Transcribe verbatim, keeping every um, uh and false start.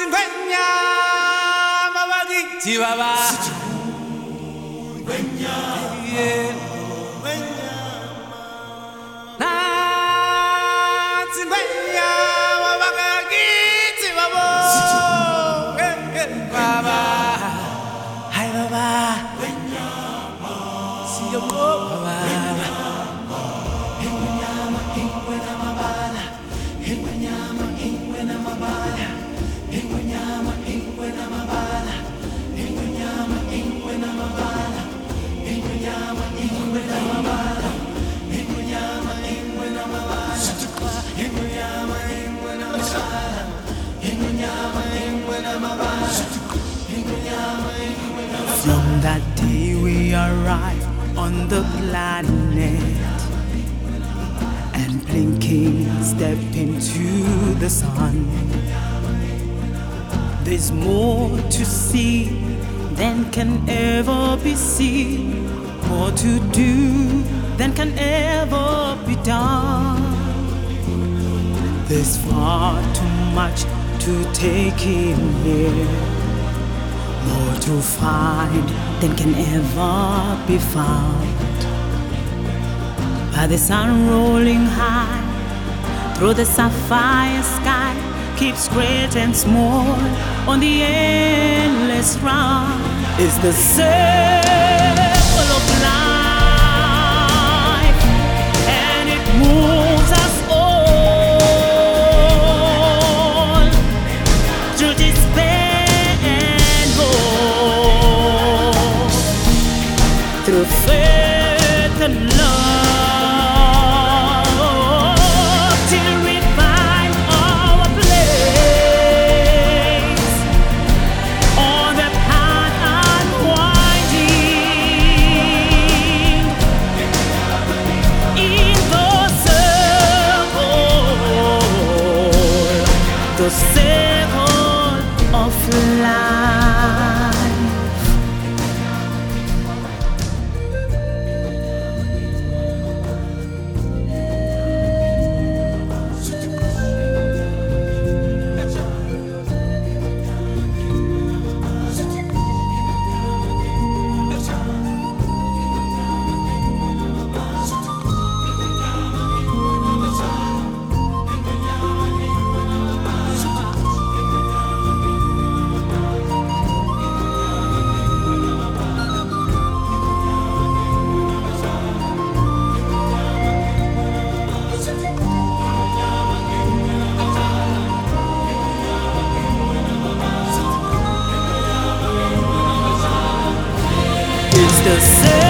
Singwenya mabagi Chihuahua yeah. Na Singwenya mabagi Chihuahua Baba Hi Baba See you Baba From that day we arrived on the planet and blinking stepped into the sun. There's more to see than can ever be seen, more to do than can ever be done. There's far too much to take in here, more to find than can ever be found. By the sun rolling high through the sapphire sky, keeps great and small on the endless round. Is the circle of life, and it moves us all through despair and hope, through faith and love. The circle of life. The same.